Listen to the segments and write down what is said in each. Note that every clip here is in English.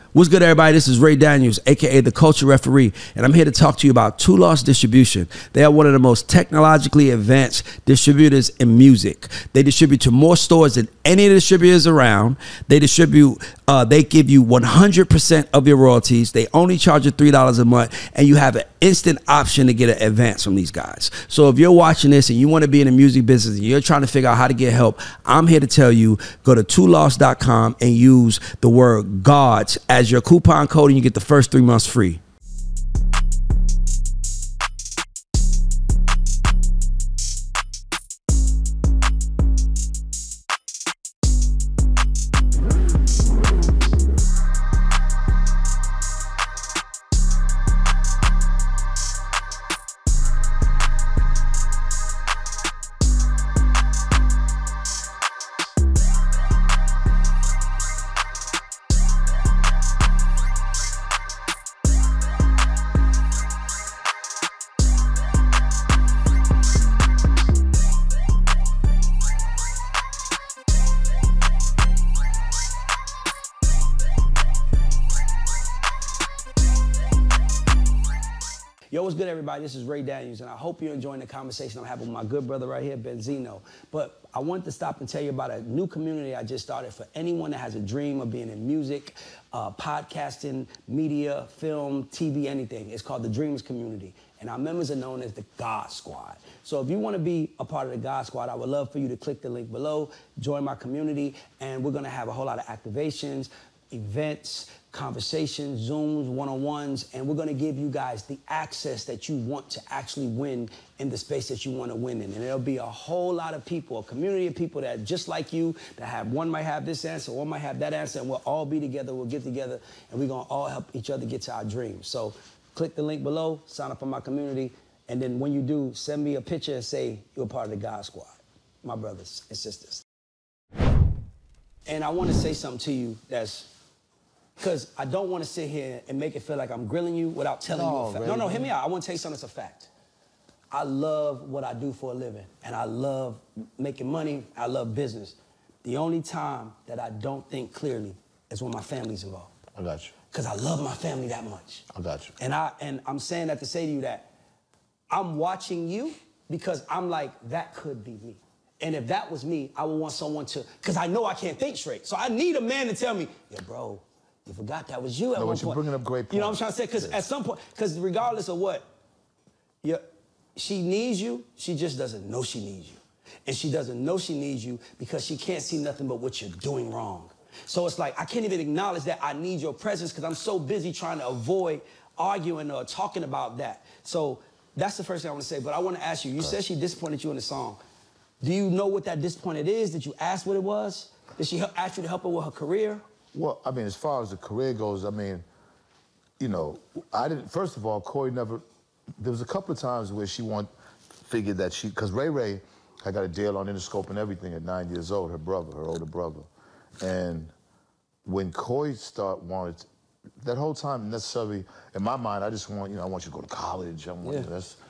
What's good, everybody? This is Ray Daniels, a.k.a. The Culture Referee, and I'm here to talk to you about Two Lost Distribution. They are one of the most technologically advanced distributors in music. They distribute to more stores than any of the distributors around. They give you 100% of your royalties. They only charge you $3 a month, and you have an instant option to get an advance from these guys. So if you're watching this and you want to be in the music business and you're trying to figure out how to get help, I'm here to tell you, go to twolost.com and use the word GODS as your coupon code, and you get the first 3 months free. Yo, what's good, everybody? This is Ray Daniels, and I hope you're enjoying the conversation I'm having with my good brother right here, Benzino. But I wanted to stop and tell you about a new community I just started for anyone that has a dream of being in music, podcasting, media, film, TV, anything. It's called the Dreamers Community, and our members are known as the God Squad. So if you want to be a part of the God Squad, I would love for you to click the link below, join my community, and we're going to have a whole lot of activations, events, conversations, Zooms, one-on-ones, and we're going to give you guys the access that you want to actually win in the space that you want to win in. And there'll be a whole lot of people, a community of people that are just like you, that have, one might have this answer, one might have that answer, and we'll all be together, we'll get together, and we're going to all help each other get to our dreams. So click the link below, sign up for my community, and then when you do, send me a picture and say you're a part of the God Squad, my brothers and sisters. And I want to say something to you that's, because I don't want to sit here and make it feel like I'm grilling you without telling you a fact. No, hear me out. I want to tell you something that's a fact. I love what I do for a living, and I love making money. I love business. The only time that I don't think clearly is when my family's involved. I got you. Because I love my family that much. I got you. And I'm saying that to say to you that I'm watching you because I'm like, that could be me. And if that was me, I would want someone to, because I know I can't think straight. So I need a man to tell me, yeah, bro, you forgot that was you at one point. You're bringing up great points. You know what I'm trying to say? Because at some point, because regardless of what, she needs you, she just doesn't know she needs you. And she doesn't know she needs you because she can't see nothing but what you're doing wrong. So it's like, I can't even acknowledge that I need your presence because I'm so busy trying to avoid arguing or talking about that. So that's the first thing I want to say. But I want to ask you, you said she disappointed you in the song. Do you know what that disappointed is? Did you ask what it was? Did she ask you to help her with her career? Well, I mean, as far as the career goes, I mean, you know, first of all, Corey never, there was a couple of times where she figured that because Ray had got a deal on Interscope and everything at 9 years old, her older brother. And when Corey wanted, that whole time necessarily, in my mind, I just want, I want you to go to college. I want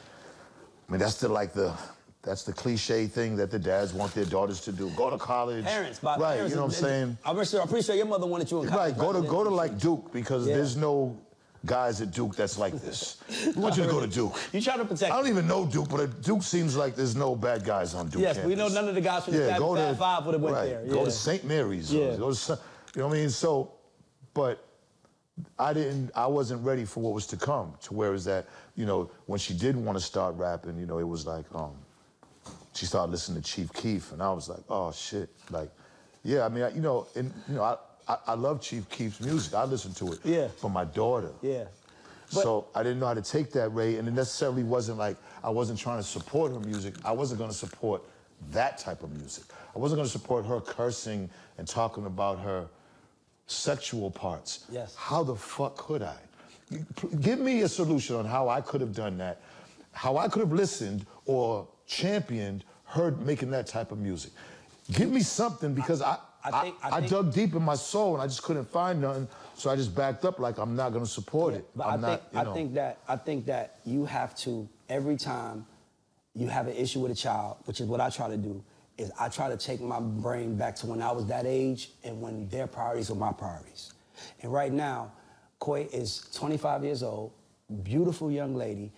that's the cliche thing that the dads want their daughters to do. Go to college. Parents, right, parents, you know what I'm saying? I'm pretty sure your mother wanted you in college. Right, go to like Duke because there's no guys at Duke that's like this. We want you to go to Duke. You try to protect. I don't even know Duke, but at Duke seems like there's no bad guys on Duke campus. We know none of the guys from the Fab Five would have went there. Go to St. Mary's. Yeah. Go to, you know what I mean? So, but I wasn't ready for what was to come. To where is that, when she did want to start rapping, it was like, she started listening to Chief Keef, and I was like, oh shit, like, yeah, I mean, I love Chief Keef's music. I listen to it for my daughter. Yeah. So I didn't know how to take that, Ray, and it necessarily wasn't like, I wasn't trying to support her music. I wasn't gonna support that type of music. I wasn't gonna support her cursing and talking about her sexual parts. Yes. How the fuck could I? Give me a solution on how I could have done that, how I could have listened or championed her making that type of music. Give me something, because I dug deep in my soul and I just couldn't find nothing, so I just backed up like I'm not gonna support it. But I think that you have to, every time you have an issue with a child, which is what I try to do, is I try to take my brain back to when I was that age and when their priorities were my priorities. And right now, Koi is 25 years old, beautiful young lady,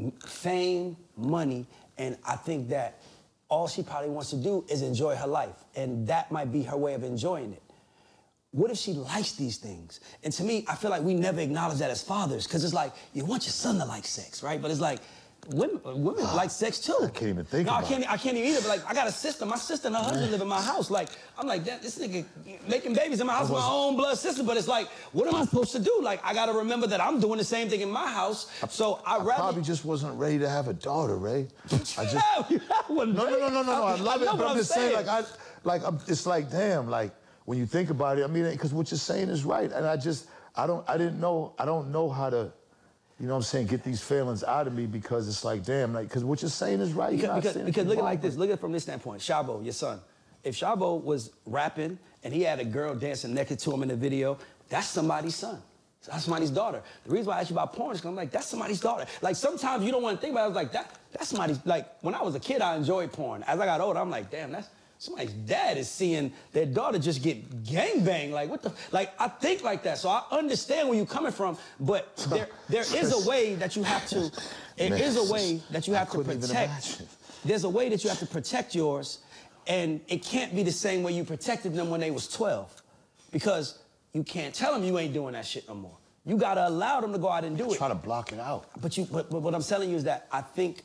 fame, money, and I think that all she probably wants to do is enjoy her life, and that might be her way of enjoying it. What if she likes these things? And to me, I feel like we never acknowledge that as fathers, because it's like, you want your son to like sex, right? But it's like, women like sex too. I can't even think about it. I can't even either, but like, I got a sister. My sister and her husband live in my house. Like, I'm like, this nigga making babies in my house with my own blood sister, but it's like, what am I supposed to do? Like, I gotta remember that I'm doing the same thing in my house, so I probably just wasn't ready to have a daughter, Ray. I just... You have one, No, I love it, but I'm just saying, it's like, damn, like, when you think about it, I mean, because what you're saying is right, and I don't know how to, you know what I'm saying, get these feelings out of me, because it's like, damn, like, because what you're saying is right. Because look at it like this, look at it from this standpoint. Shabo, your son. If Shabo was rapping and he had a girl dancing naked to him in the video, that's somebody's son. That's somebody's daughter. The reason why I asked you about porn is because I'm like, that's somebody's daughter. Like, sometimes you don't want to think about it. I was like, that's somebody's, like, when I was a kid, I enjoyed porn. As I got older, I'm like, damn, somebody's dad is seeing their daughter just get gangbanged. Like, what the? Like, I think like that. So I understand where you're coming from, but there is a way that you have to, there's a way that you have to protect. There's a way that you have to protect yours, and it can't be the same way you protected them when they was 12. Because you can't tell them you ain't doing that shit no more. You gotta allow them to go out and do it. Try to block it out. But what I'm telling you is that I think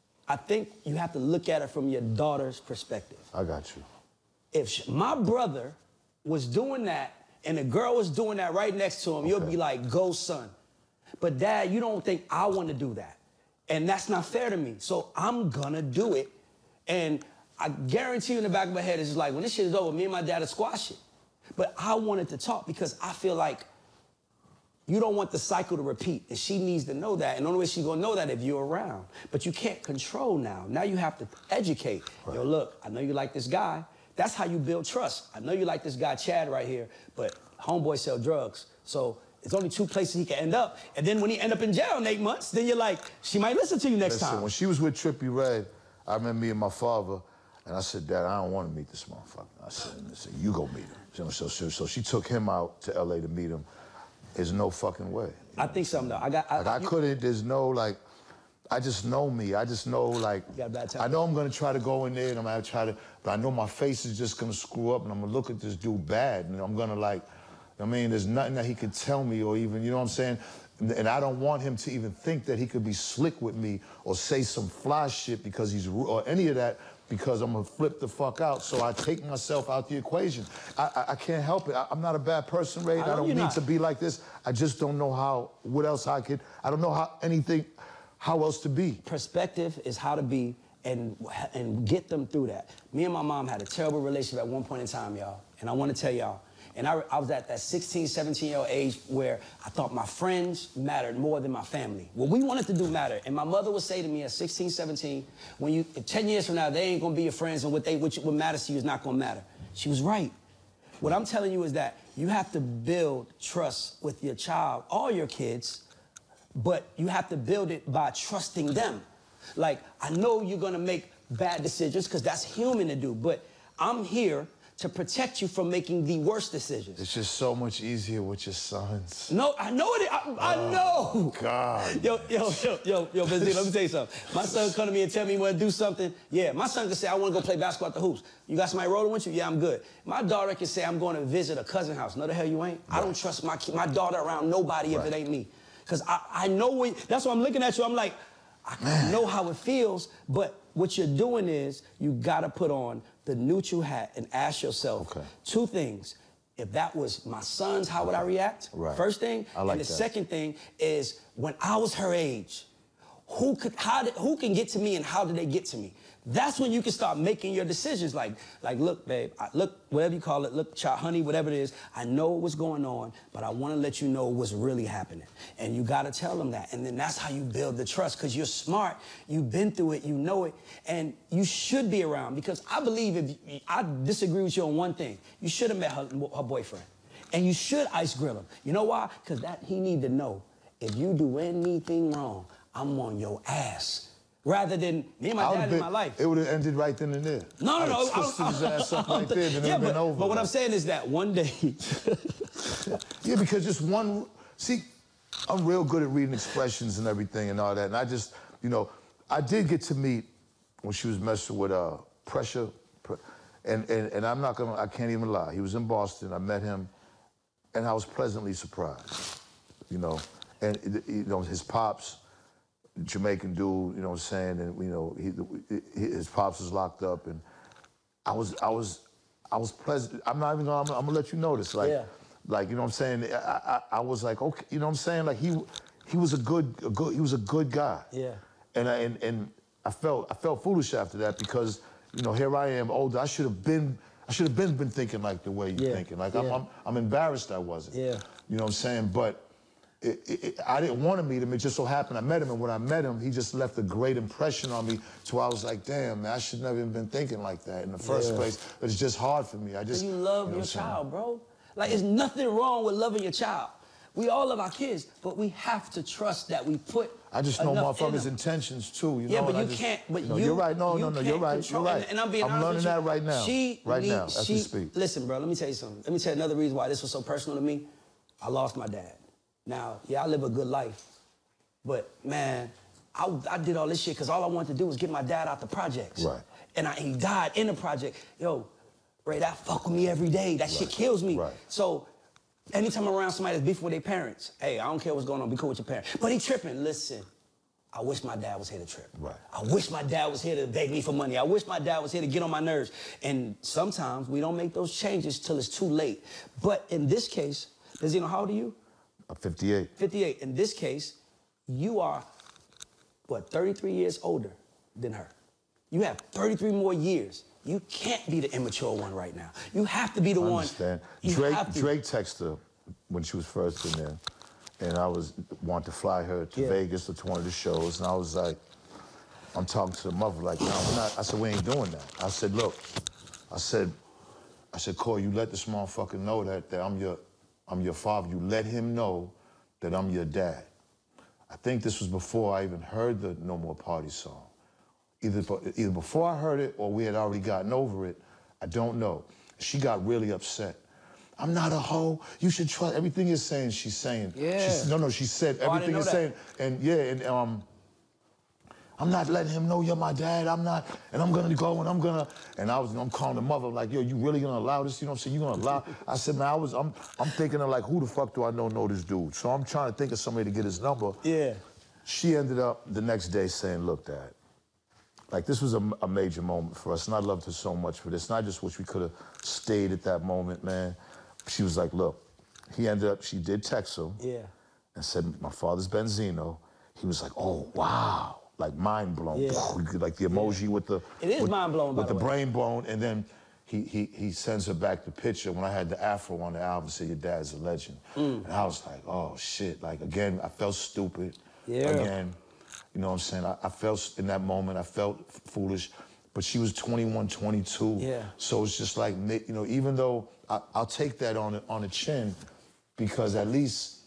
you have to look at it from your daughter's perspective. I got you. If my brother was doing that and the girl was doing that right next to him, you'll be like, go son. But Dad, you don't think I want to do that. And that's not fair to me. So I'm gonna do it. And I guarantee you in the back of my head, it's just like, when this shit is over, me and my dad will squash it. But I wanted to talk because I feel like you don't want the cycle to repeat, and she needs to know that. And the only way she's gonna know that if you're around. But you can't control now. Now you have to educate. Right. Yo, look, I know you like this guy. That's how you build trust. I know you like this guy, Chad, right here, but homeboy sell drugs. So it's only 2 places he can end up. And then when he end up in jail in 8 months, then you're like, she might listen to you next time. When she was with Trippie Redd, I remember me and my father, and I said, Dad, I don't want to meet this motherfucker. I said, you go meet him. So she took him out to LA to meet him. There's no fucking way. I think something though. I couldn't, there's no, like, I just know me. I just know, like, I know I'm gonna try to go in there and I'm gonna try to, but I know my face is just gonna screw up and I'm gonna look at this dude bad and I'm gonna, like, I mean, there's nothing that he could tell me or even, you know what I'm saying? And I don't want him to even think that he could be slick with me or say some fly shit because he's, or any of that, because I'm gonna flip the fuck out. So I take myself out the equation. I can't help it. I'm not a bad person, Ray. I don't need to be like this. I just don't know what else I don't know how else to be. Perspective is how to be and get them through that. Me and my mom had a terrible relationship at one point in time, y'all. And I wanna tell y'all, and I was at that 16, 17-year-old age where I thought my friends mattered more than my family. What we wanted to do mattered. And my mother would say to me at 16, 17, when 10 years from now, they ain't gonna be your friends and what matters to you is not gonna matter. She was right. What I'm telling you is that you have to build trust with your child, all your kids, but you have to build it by trusting them. Like, I know you're gonna make bad decisions because that's human to do, but I'm here to protect you from making the worst decisions. It's just so much easier with your sons. No, I know it. I know. God. Yo, Benzino, let me tell you something. My son come to me and tell me he want to do something. Yeah, my son can say, I want to go play basketball at the hoops. You got somebody rolling with you? Yeah, I'm good. My daughter can say, I'm going to visit a cousin house. No, the hell you ain't. Right. I don't trust my daughter around nobody if it ain't me. Because I know that's why I'm looking at you. I'm like, I know how it feels, but what you're doing is you got to put on the neutral hat and ask yourself 2 things. If that was my son's, how would I react? Right. First thing. And the second thing is, when I was her age, who can get to me and how did they get to me? That's when you can start making your decisions. Like look, babe, look, whatever you call it, look, child, honey, whatever it is, I know what's going on, but I want to let you know what's really happening. And you got to tell them that. And then that's how you build the trust, because you're smart, you've been through it, you know it, and you should be around. Because I believe I disagree with you on one thing. You should have met her boyfriend. And you should ice grill him. You know why? Because he need to know, if you do anything wrong, I'm on your ass. Rather than me and my dad in my life. It would have ended right then and there. No. I twisted his ass up right there, then it would have been over. But what I'm saying is that one day, Yeah, because just one, see, I'm real good at reading expressions and everything and all that. And I just, you know, I did get to meet when she was messing with Pressure. And I'm not gonna, I can't even lie. He was in Boston, I met him, and I was pleasantly surprised, you know. And, you know, his pops, Jamaican dude, you know what I'm saying, and, you know, his pops was locked up, and I was pleasant. I'm not even gonna, I'm gonna let you know this, like, Yeah. like, you know what I'm saying? I was like, okay, you know what I'm saying? Like he was a good guy. Yeah. And I felt foolish after that because, you know, here I am older. I should have been thinking like the way you're thinking. Like I'm embarrassed I wasn't. Yeah. You know what I'm saying? But I didn't want to meet him. It just so happened I met him, and when I met him, he just left a great impression on me. So I was like, damn, man, I should never even been thinking like that in the first place. But it's just hard for me. I just You love your child, bro. Like, there's nothing wrong with loving your child. We all love our kids, but we have to trust that we put. I just know motherfuckers' intentions too. You know, but you can't. But no, you're right. No, you're right. You're right. And I'm being honest learning with that right now. Right now, as we she, speak. Listen, bro. Let me tell you something. Let me tell you another reason why this was so personal to me. I lost my dad. Now, yeah, I live a good life, but man, I did all this shit because all I wanted to do was get my dad out the projects. Right. And he died in the project. Yo, Ray, that fuck with me every day. That shit kills me. Right. So anytime I'm around somebody that's beefing with their parents, hey, I don't care what's going on, be cool with your parents. But he tripping. Listen, I wish my dad was here to trip. Right. I wish my dad was here to beg me for money. I wish my dad was here to get on my nerves. And sometimes we don't make those changes till it's too late. But in this case, Benzino, how old are you? I'm 58. 58. In this case, you are, what, 33 years older than her. You have 33 more years. You can't be the immature one right now. You have to be the one. I understand. Drake texted her when she was first in there, and I wanted to fly her to Vegas to one of the shows, and I was like, I'm talking to the mother like, no, we're not. I said, we ain't doing that. I said, look, I said, Corey, you let this motherfucker know that I'm your father. You let him know that I'm your dad. I think this was before I even heard the No More Party song. Either before I heard it or we had already gotten over it. I don't know. She got really upset. I'm not a hoe. You should trust everything you're saying. She's saying. Yeah. She said everything you're saying. And yeah, and I'm not letting him know you're my dad. I'm not, and I'm gonna go and I'm calling the mother like, yo, you really gonna allow this? You know what I'm saying? You gonna allow? I said, man, I'm thinking of like, who the fuck do I know this dude? So I'm trying to think of somebody to get his number. Yeah. She ended up the next day saying, look, Dad, like this was a major moment for us, and I loved her so much for this. And I just wish we could have stayed at that moment, man. She was like, look, she did text him. Yeah. And said, my father's Benzino. He was like, oh, wow. Like mind blown, like the emoji with the. It is mind blown, with the brain blown, and then he sends her back the picture when I had the afro on the album. Said your dad's a legend, and I was like, oh shit! Like again, I felt stupid. Yeah. Again, you know what I'm saying? I felt in that moment, I felt foolish, but she was 21, 22. Yeah. So it's just like, you know, even though I'll take that on the chin, because at least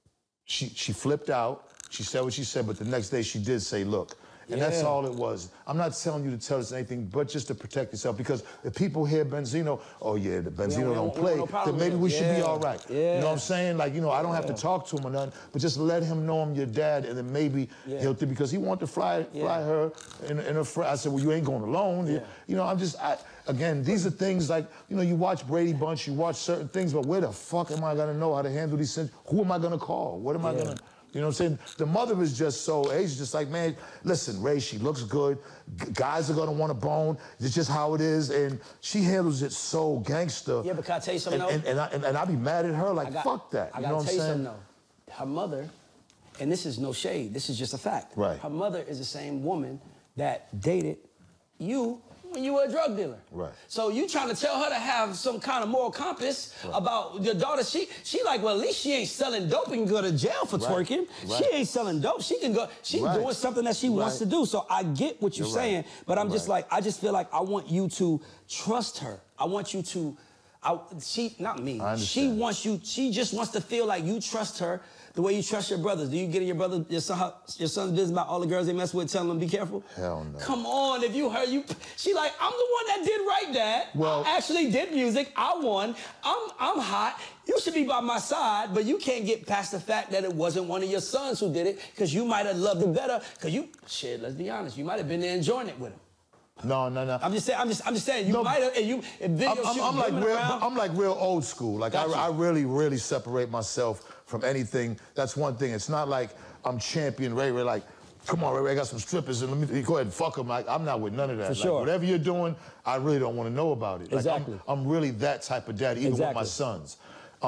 she flipped out. She said what she said, but the next day she did say, look. And that's all it was. I'm not telling you to tell us anything, but just to protect yourself. Because if people hear Benzino, oh yeah, the Benzino don't play, then maybe we should be all right. Yeah. You know what I'm saying? Like, you know, I don't have to talk to him or nothing, but just let him know I'm your dad, and then maybe he'll think, because he wanted to fly her in her friend. I said, well, you ain't going alone. Yeah. You know, again, these are things like, you know, you watch Brady Bunch, you watch certain things, but where the fuck am I gonna know how to handle these things? Who am I gonna call? What am I gonna... You know what I'm saying? The mother is just so, Asia's just like, man, listen, Ray, she looks good. Guys are gonna want to bone. It's just how it is. And she handles it so gangster. Yeah, but can I tell you something and I be mad at her like, fuck that. I gotta tell you something though. Her mother, and this is no shade, this is just a fact. Right. Her mother is the same woman that dated you when you were a drug dealer. Right. So you trying to tell her to have some kind of moral compass about your daughter. She like, well, at least she ain't selling dope and can go to jail for twerking. Right. She ain't selling dope. She can go, she's doing something that she wants to do. So I get what you're saying, but I'm just like, I just feel like I want you to trust her. I want you to Not me. I She understand. wants you. She just wants to feel like you trust her the way you trust your brothers. Do you get in your son's business about all the girls they mess with, telling them be careful? Hell no. Come on, if you heard she like, I'm the one that did right, Dad. Well- I actually did music. I won. I'm hot. You should be by my side, but you can't get past the fact that it wasn't one of your sons who did it, because you might have loved it better. Because let's be honest, you might have been there enjoying it with him. No. I'm just saying, you No, might have, and you, and video shooting, I'm like real old school. Like Got you. I really separate myself from anything. That's one thing. It's not like I'm champion Ray Ray. Like, come on, Ray Ray, I got some strippers and let me go ahead and fuck them. Like, I'm not with none of that. For Like, sure. whatever you're doing, I really don't want to know about it. Like, Exactly. I'm really that type of daddy, even with my Exactly. sons.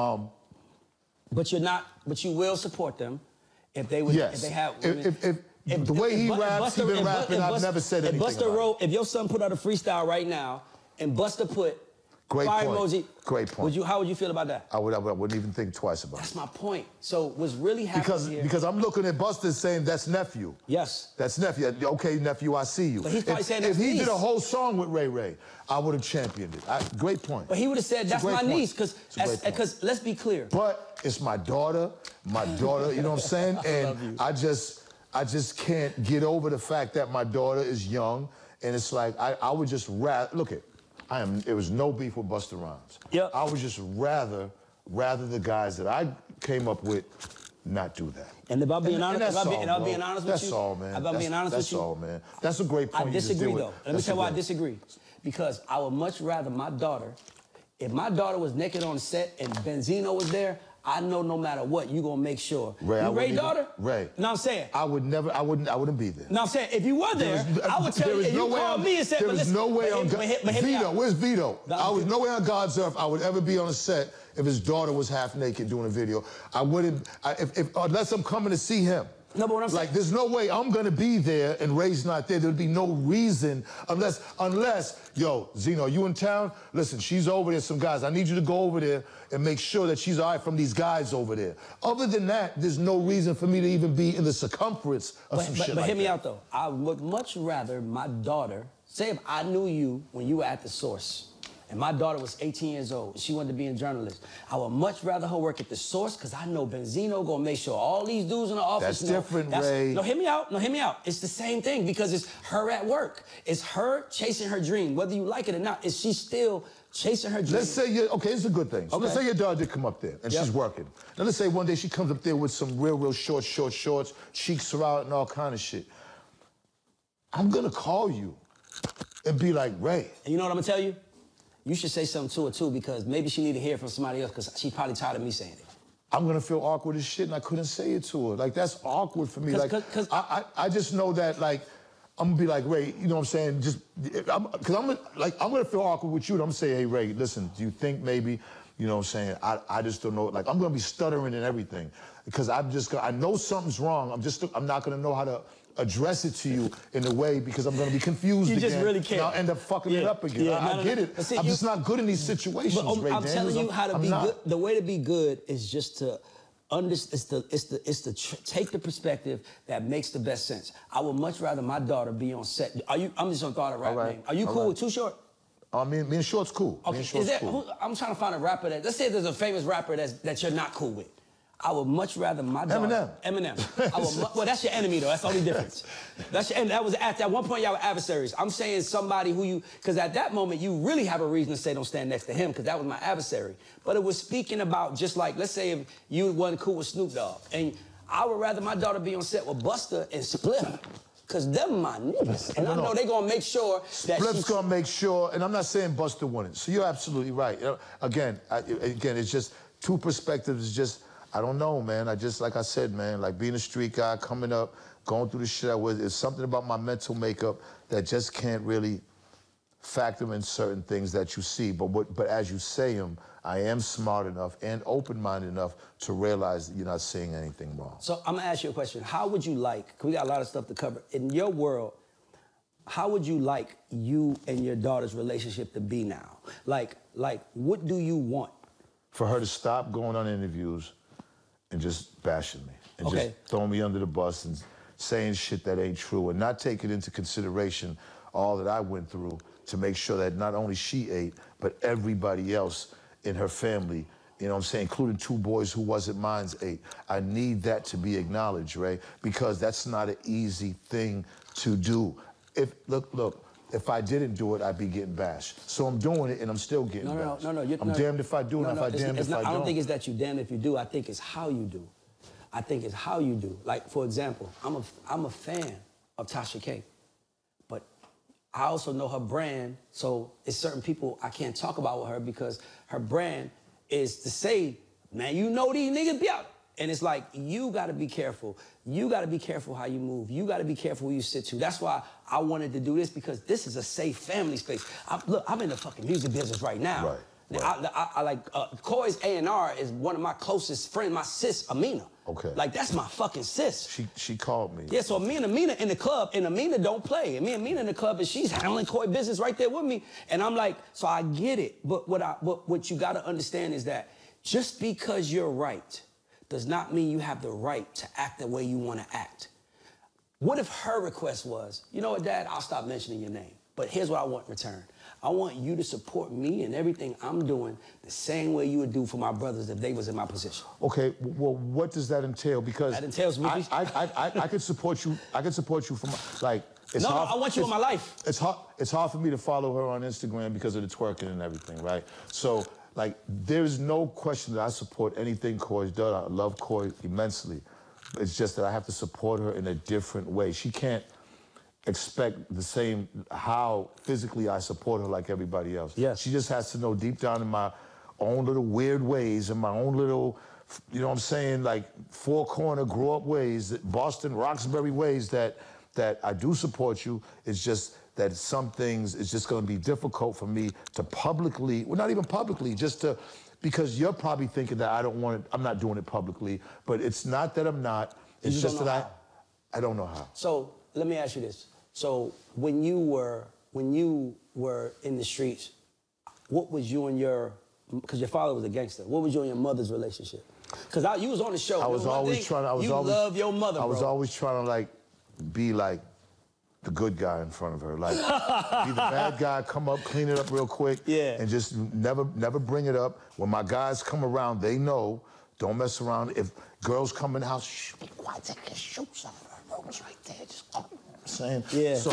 But you're not. But you will support them if they would. Yes. If they have. If the way he raps, he been rapping, I've never said anything about it. If your son put out a freestyle right now and Busta put Great fire point. emoji, Great point. How would you feel about that? I wouldn't even think twice about That's it. my point. So what's really happening here? Because I'm looking at Busta saying that's nephew. Yes. That's nephew. Okay, nephew, I see you. But he's probably saying if that's he did a niece. whole song with Ray Ray, I would have championed it. Great point. But he would have said It's a that's great my point. niece, It's a great point. because let's be clear. But it's my daughter, you know what I'm saying? And I just can't get over the fact that my daughter is young, and it's like I would just rather look at. It was no beef with Busta Rhymes. Yep. I would just rather the guys that I came up with not do that. And if I'm being And honest, that's if all, I'm bro. being honest with That's you, all, man. if I'm being honest with you, that's all, man. That's a great point. I you just disagree did with- though. Let me that's tell you why I great- disagree. Because I would much rather my daughter, if my daughter was naked on set and Benzino was there, I know no matter what, you gonna make sure. Ray, I you wouldn't Ray even- daughter? Ray. You know what I'm saying? I wouldn't be there. No, I'm saying, if you were there, I would tell you, if you called me and said, there but was listen, no way on but hit me Vito, out. where's Vito? No, I was no way on God's earth I would ever be on a set if his daughter was half naked doing a video. I wouldn't, unless I'm coming to see him. No, but what I'm saying, Like, there's no way I'm gonna be there and Ray's not there. There'd be no reason unless, yo, Zeno, you in town? Listen, she's over there, some guys. I need you to go over there and make sure that she's all right from these guys over there. Other than that, there's no reason for me to even be in the circumference of some shit but like hear me that. out though. I would much rather my daughter, say if I knew you when you were at the source, and my daughter was 18 years old, she wanted to be a journalist, I would much rather her work at the source, because I know Benzino gonna make sure all these dudes in the office That's know. different, Ray. No, hear me out. It's the same thing, because it's her at work. It's her chasing her dream. Whether you like it or not, she's still chasing her dream. Let's say okay, this is a good thing. So let's Okay. say your daughter did come up there and Yep. she's working. Now let's say one day she comes up there with some real short shorts, cheeks are out and all kind of shit. I'm gonna call you and be like, Ray. And you know what I'm gonna tell you? You should say something to her too, because maybe she need to hear it from somebody else, because she probably tired of me saying it. I'm gonna feel awkward as shit and I couldn't say it to her. Like, that's awkward for me. 'Cause- I just know that, like, I'm gonna be like, Ray, you know what I'm saying? I'm gonna feel awkward with you and I'm gonna say, hey, Ray, listen, do you think maybe, you know what I'm saying? I just don't know. Like, I'm gonna be stuttering and everything because I know something's wrong. I'm not gonna know how to address it to you in a way because I'm gonna be confused You again. just really can't. And I'll end up fucking it Yeah, up again. yeah, I get it. But see, I'm just not good in these situations, But Ray I'm Daniels. telling you how to I'm be not. good. The way to be good is just to take the perspective that makes the best sense. I would much rather my daughter be on set. I'm just gonna call it a rap All right, name. Are you all cool right. with Too Short? Me and Short's cool. Okay. Me and Short's cool. I'm trying to find a rapper that. Let's say there's a famous rapper that you're not cool with. I would much rather my daughter. Eminem. Well, that's your enemy though. That's the only difference. That was at one point y'all were adversaries. I'm saying somebody who you, because at that moment you really have a reason to say don't stand next to him, because that was my adversary. But it was speaking about just like, let's say if you wasn't cool with Snoop Dogg, and I would rather my daughter be on set with Busta and Spliff, because them my niggas, and I know they gonna make sure that Spliff's gonna make sure, and I'm not saying Busta won it. So you're absolutely right. Again, it's just two perspectives. It's just, I don't know, man. Like I said, man, like being a street guy, coming up, going through the shit I was, it's something about my mental makeup that just can't really factor in certain things that you see. But as you say them, I am smart enough and open-minded enough to realize that you're not saying anything wrong. So I'm gonna ask you a question. How would you like, because we got a lot of stuff to cover, in your world, how would you like you and your daughter's relationship to be now? Like, what do you want? For her to stop going on interviews and just bashing me and Okay. just throwing me under the bus and saying shit that ain't true and not taking into consideration all that I went through to make sure that not only she ate, but everybody else in her family. You know what I'm saying? Including 2 boys who wasn't mine's 8. I need that to be acknowledged, Ray, because that's not an easy thing to do. Look, if I didn't do it, I'd be getting bashed. So I'm doing it and I'm still getting bashed. No. I'm damned if I do and I'm damned if I don't. I don't think it's that you damned if you do. I think it's how you do. I think it's how you do. Like, for example, I'm a fan of Tasha K, but I also know her brand, so it's certain people I can't talk about with her because her brand is to say, man, you know these niggas be out. And it's like, you gotta be careful. You gotta be careful how you move. You gotta be careful who you sit to. That's why I wanted to do this, because this is a safe family space. Look, I'm in the fucking music business right now. Right. I like, Koi's A&R is one of my closest friends, my sis, Amina. Okay. Like, that's my fucking sis. She called me. Yeah, so me and Amina in the club, and Amina don't play. And me and Amina in the club, and she's handling Koi business right there with me. And I'm like, so I get it. But what you gotta understand is that just because you're right does not mean you have the right to act the way you wanna act. What if her request was, you know what, Dad, I'll stop mentioning your name, but here's what I want in return. I want you to support me and everything I'm doing the same way you would do for my brothers if they was in my position. Okay, well, what does that entail? Because that entails me. I could support you. I could support you from like. It's no, hard, I want you in my life. It's hard for me to follow her on Instagram because of the twerking and everything, right? So like, there's no question that I support anything Koi's done. I love Koi immensely. It's just that I have to support her in a different way. She can't expect the same how physically I support her like everybody else. Yes. She just has to know deep down in my own little weird ways, in my own little, you know what I'm saying, like 4 corner grow up ways, that Boston, Roxbury ways that I do support you. It's just that some things it's just gonna be difficult for me to publicly, well, not even publicly, just to, because you're probably thinking that I'm not doing it publicly, but it's not that I'm not, it's just that I don't know how. So let me ask you this. So when you were in the streets, what was you and your, because your father was a gangster, what was you and your mother's relationship? Because you was on the show. I was always trying to, you love your mother, I was bro. always trying to like be like the good guy in front of her. Like, be the bad guy, come up, clean it up real quick, and just never bring it up. When my guys come around, they know, don't mess around. If girls come in the house, shh, be quiet, take your shoes off. Her room's right there, just go. Saying, so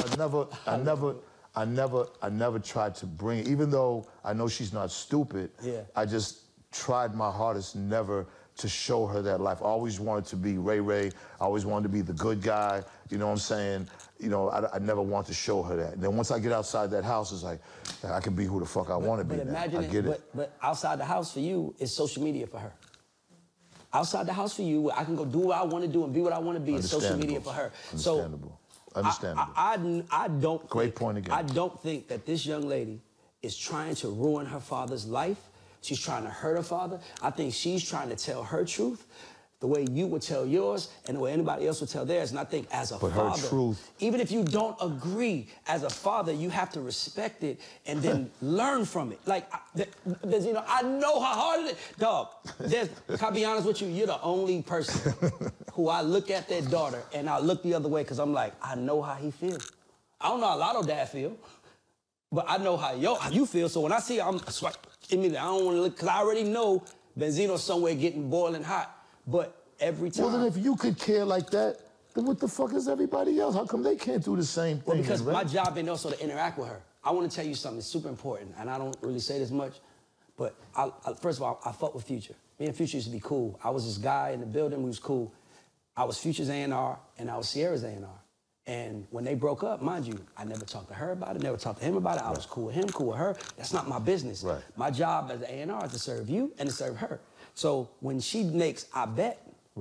I never tried to bring it, even though I know she's not stupid. I just tried my hardest never to show her that life. I always wanted to be Ray Ray. I always wanted to be the good guy. You know what I'm saying? You know, I never want to show her that. And then once I get outside that house, it's like, I can be who the fuck I want to be. But imagine but outside the house for you is social media for her. Outside the house for you, where I can go do what I want to do and be what I want to be, is social media for her. Understandable. Understandable. I don't. Great point again. I don't think that this young lady is trying to ruin her father's life. She's trying to hurt her father. I think she's trying to tell her truth the way you would tell yours and the way anybody else would tell theirs. And I think as a father, her truth, even if you don't agree, as a father, you have to respect it and then learn from it. Like, you know, I know how hard it is. Dog, can I be honest with you? You're the only person who I look at their daughter and I look the other way because I'm like, I know how he feels. I don't know how Lotto Dad feel, but I know how you feel. So when I see her, I don't want to look, because I already know Benzino's somewhere getting boiling hot. But every time... Well, then if you could care like that, then what the fuck is everybody else? How come they can't do the same thing? Well, because my job ain't also to interact with her. I want to tell you something that's super important, and I don't really say this much, but first of all, I fuck with Future. Me and Future used to be cool. I was this guy in the building who was cool. I was Future's A&R, and I was Sierra's A&R. And when they broke up, mind you, I never talked to her about it, never talked to him about it. I was cool with him, cool with her. That's not my business. Right. My job as an A&R is to serve you and to serve her. So when she makes I bet,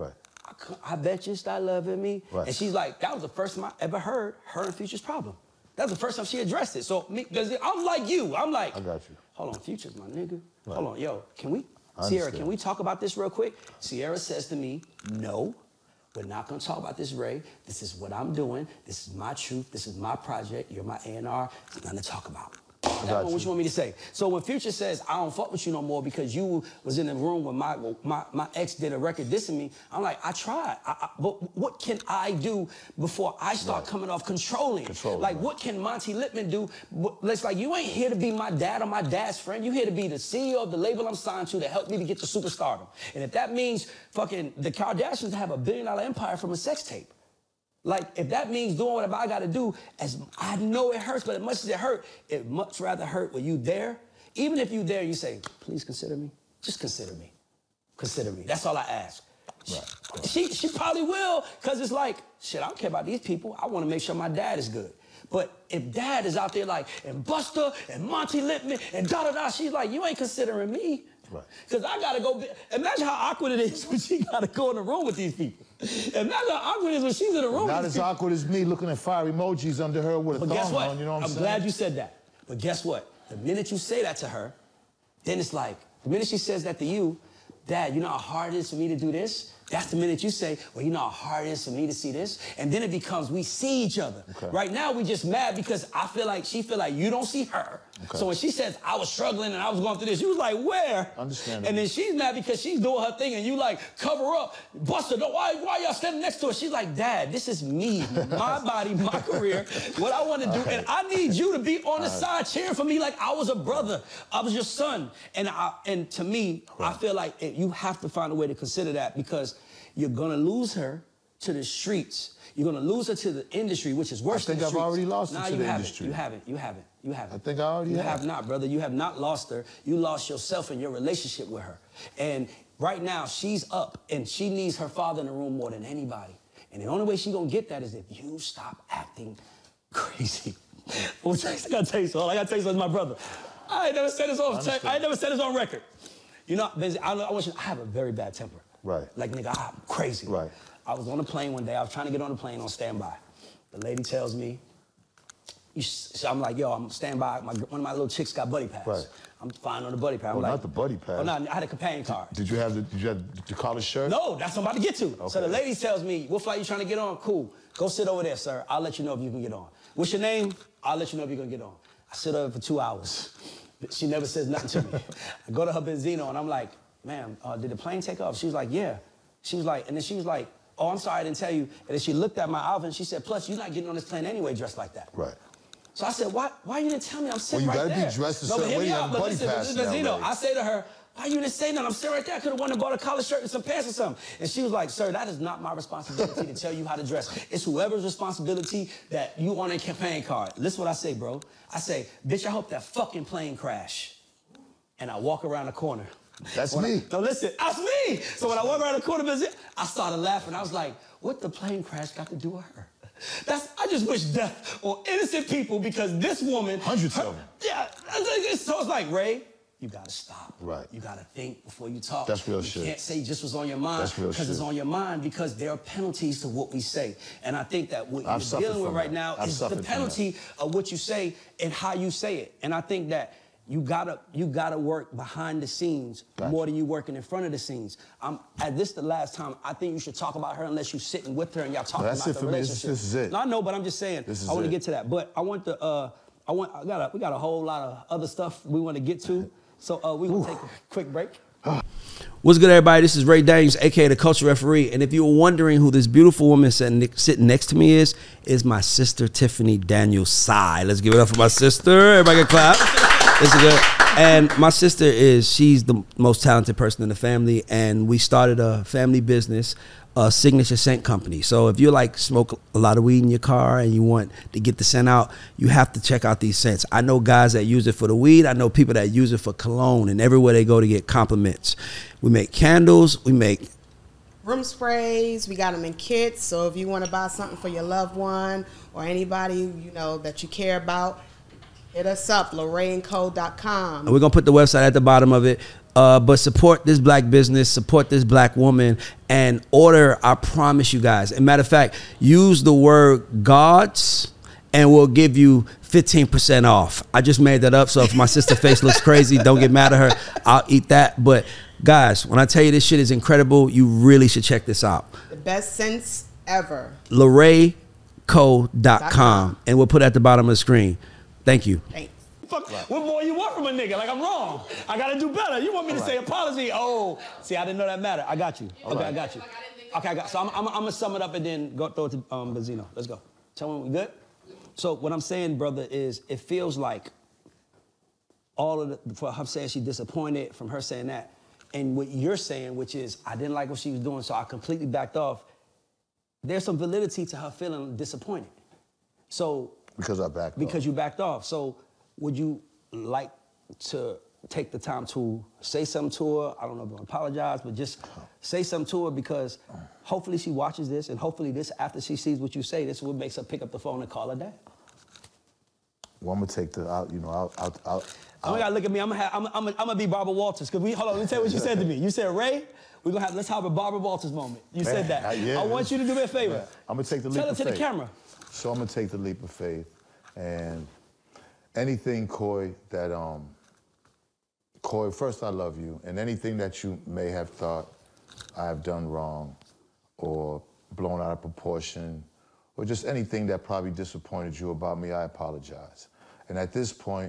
I bet you start loving me. Right. And she's like, that was the first time I ever heard her and Future's problem. That was the first time she addressed it. So I'm like you. I'm like, I got you. Hold on, Future's my nigga. Right. Hold on, yo, I Sierra, can we talk about this real quick? Sierra says to me, no, we're not gonna talk about this, Ray. This is what I'm doing. This is my truth. This is my project. You're my A&R. There's nothing to talk about. That one, what you want me to say? So when Future says, I don't fuck with you no more because you was in the room when my ex did a record dissing me, I'm like, I tried. But what can I do before I start coming off controlling? Like, what can Monty Lipman do? It's like, you ain't here to be my dad or my dad's friend. You here to be the CEO of the label I'm signed to help me to get to superstardom. And if that means fucking the Kardashians have $1 billion empire from a sex tape, like, if that means doing whatever I gotta do, as I know it hurts, but as much as it hurt, it much rather hurt when you there. Even if you there, you say, please consider me. Just consider me. Consider me. That's all I ask. Right. She probably will, because it's like, shit, I don't care about these people. I want to make sure my dad is good. But if dad is out there like, and Buster, and Monty Lipman, and da-da-da, she's like, you ain't considering me. Right. Because I got to go. Imagine how awkward it is when she got to go in the room with these people. Imagine how awkward it is when she's in the room. Not as awkward as me looking at fire emojis under her with a thong on, you know what I'm saying? I'm glad you said that. But guess what? The minute you say that to her, then it's like, the minute she says that to you, Dad, you know how hard it is for me to do this? That's the minute you say, well, you know how hard it is for me to see this? And then it becomes, we see each other. Okay. Right now, we just mad because she feel like you don't see her. Okay. So when she says, I was struggling and I was going through this, you was like, where? Understandable. And then she's mad because she's doing her thing and you like, cover up. Buster, why y'all standing next to her? She's like, Dad, this is me, my body, my career, what I want to do. And I need you to be on the side cheering for me like I was a brother. I was your son. And to me, I feel like you have to find a way to consider that, because you're gonna lose her to the streets. You're gonna lose her to the industry, which is worse than the streets. I think I've already lost her to the industry. You haven't. I think I already have. You have not, brother. You have not lost her. You lost yourself in your relationship with her. And right now, she's up, and she needs her father in the room more than anybody. And the only way she's gonna get that is if you stop acting crazy. I gotta tell you something. I gotta tell you something, my brother. I ain't never said this on record. You know, I have a very bad temper. Right. Like, nigga, I'm crazy. Right. I was on a plane one day. I was trying to get on the plane on standby. The lady tells me, I'm like, yo, I'm standby. One of my little chicks got buddy pass. Right. I'm fine on the buddy pass. Not the buddy pass. Oh, no, I had a companion card. Did you have the collar shirt? No, that's what I'm about to get to. Okay. So the lady tells me, what flight you trying to get on? Cool. Go sit over there, sir. I'll let you know if you can get on. What's your name? I'll let you know if you're going to get on. I sit over for 2 hours. She never says nothing to me. I go to her Benzino, and I'm like, ma'am, did the plane take off? She was like, yeah. She was like, and then she was like, oh, I'm sorry, I didn't tell you. And then she looked at my outfit and she said, plus, you're not getting on this plane anyway dressed like that. Right. So I said, why you didn't tell me? I'm sitting right there. Well, you gotta be dressed a certain way. You have a buddy pass now, I say to her, why you didn't say nothing? I'm sitting right there. I could have went and bought a collar shirt and some pants or something. And she was like, sir, that is not my responsibility to tell you how to dress. It's whoever's responsibility that you on a campaign card. Listen what I say, bro. I say, bitch, I hope that fucking plane crash. And I walk around the corner. That's me. No, listen, that's me. So when I walk around the corner, I started laughing. I was like, what the plane crash got to do with her? I just wish death on innocent people because this woman. Hundreds of them. Yeah. So it's like, Ray, you got to stop. Right. You got to think before you talk. That's real shit. You can't say just what's on your mind. That's real shit. Because it's on your mind because there are penalties to what we say. And I think that what you're dealing with right now is the penalty of what you say and how you say it. And I think that you gotta work behind the scenes more than you working in front of the scenes. This the last time I think you should talk about her unless you're sitting with her and y'all talking about the relationship. This is it. No, I know, but I'm just saying. I want to get to that, but I want we got a whole lot of other stuff we want to get to, so we gonna take a quick break. What's good, everybody? This is Ray Daniels, aka the Culture Referee, and if you were wondering who this beautiful woman sitting next to me is my sister Tiffany Daniels Sy. Let's give it up for my sister. Everybody can clap. This is good. And my sister she's the most talented person in the family, and we started a family business, a signature scent company. So if you smoke a lot of weed in your car and you want to get the scent out, you have to check out these scents. I know guys that use it for the weed. I know people that use it for cologne, and everywhere they go to get compliments. We make candles. We make room sprays. We got them in kits. So if you want to buy something for your loved one or anybody that you care about, hit us up, LorraineCo.com. And we're going to put the website at the bottom of it. But support this black business, support this black woman, and order, I promise you guys. As a matter of fact, use the word gods, and we'll give you 15% off. I just made that up, so if my sister's face looks crazy, don't get mad at her. I'll eat that. But guys, when I tell you this shit is incredible, you really should check this out. The best scents ever. LorraineCo.com. And we'll put it at the bottom of the screen. Thank you. Thanks. Fuck, what more you want from a nigga? Like, I'm wrong. I gotta do better. You want me to say apology? Oh, see, I didn't know that mattered. I got you. Okay, I got you. Okay, I got. So I'm gonna sum it up and then go throw it to Benzino. Let's go. Tell me we good. So what I'm saying, brother, is it feels like all of the, for her saying she's disappointed, from her saying that, and what you're saying, which is I didn't like what she was doing, so I completely backed off. There's some validity to her feeling disappointed. So Because I backed off. Because you backed off. So would you like to take the time to say something to her? I don't know if you want to apologize, but just say something to her, because hopefully she watches this, and hopefully this, after she sees what you say, this is what makes her pick up the phone and call her dad. Well, I'm gonna take the, Oh my God, look at me. I'm gonna be Barbara Walters. Hold on, let me tell you what you said to me. You said, Ray, let's have a Barbara Walters moment. You said that. Yeah. I want you to do me a favor. Yeah. I'm gonna take the leap of faith. Tell it to the camera. So I'm gonna take the leap of faith, and anything, Coy, that Coy, first I love you, and anything that you may have thought I have done wrong, or blown out of proportion, or just anything that probably disappointed you about me, I apologize. And at this point,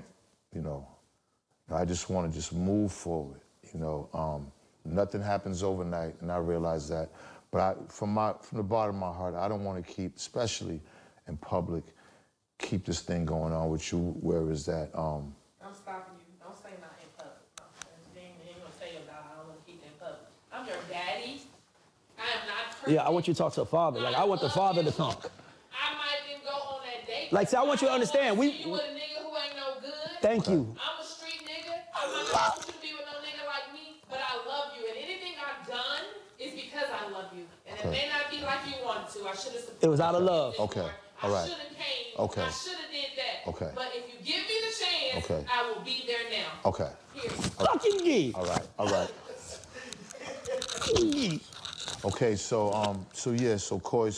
I just want to just move forward. Nothing happens overnight, and I realize that. But from the bottom of my heart, I don't want to keep, especially in public, keep this thing going on with you. Where is that? I'm stopping you. Don't say not in public. You ain't gonna say about I don't want to keep it in public. I'm your daddy. I am not perfect. Yeah, I want you to talk to a father. Like, I want the father to talk. I might even go on that date. Like, see, I want you to understand. You with a nigga who ain't no good. Thank you. I'm a street nigga. I'm not gonna want you to be with no nigga like me, but I love you. And anything I've done is because I love you. And it may not be like you wanted to. I should have supported you. It was out of love. Okay. All right. I should have came. Okay. I should have did that. Okay. But if you give me the chance, Okay. I will be there now. Okay. Here. Fucking gee. All right. Gee. Okay, so Coy,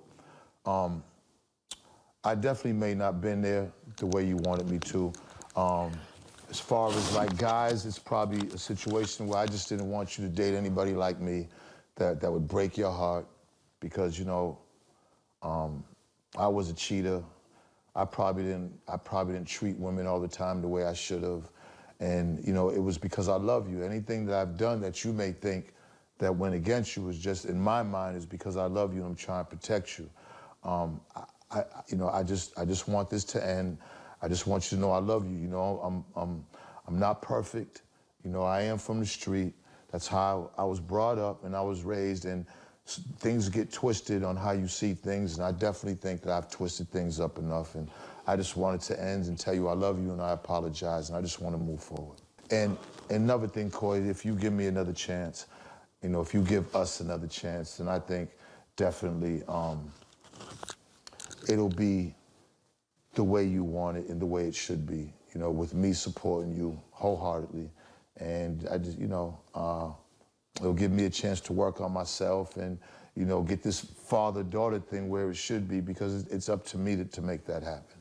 I definitely may not been there the way you wanted me to. As far as like guys, it's probably a situation where I just didn't want you to date anybody like me that would break your heart, because I was a cheater. I probably didn't treat women all the time the way I should have, and it was because I love you. Anything that I've done that you may think that went against you is just, in my mind, is because I love you and I'm trying to protect you. I just want this to end. I just want you to know I love you. I'm not perfect. I am from the street. That's how I was brought up and I was raised, and things get twisted on how you see things, and I definitely think that I've twisted things up enough, and I just wanted to end and tell you I love you and I apologize, and I just want to move forward. And another thing, Coy, if you give me another chance, if you give us another chance, then I think definitely it'll be the way you want it and the way it should be, with me supporting you wholeheartedly. And I just, it'll give me a chance to work on myself and, get this father-daughter thing where it should be, because it's up to me to make that happen.